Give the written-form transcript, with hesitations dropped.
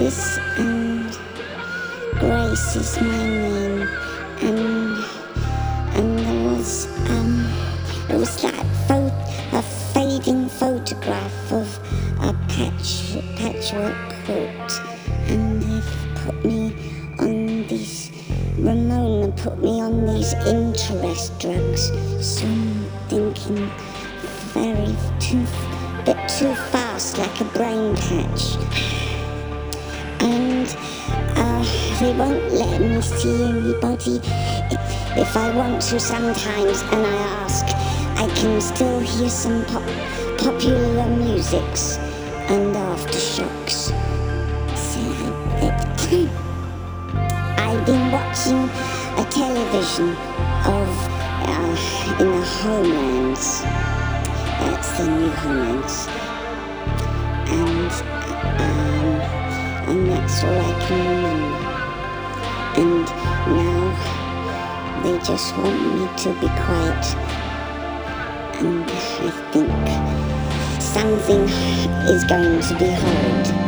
this, and Grace is my name, and there was that a fading photograph of a patchwork quilt, and they've put me on these. Ramona put me on these interest drugs, so I'm thinking bit too fast, like a brain patch. And they won't let me see anybody. If I want to sometimes, and I ask, I can still hear some popular musics and aftershocks. So I've been watching a television of in the Homelands. That's the new Homelands, and that's all I can remember. And now they just want me to be quiet, and I think something is going to be heard.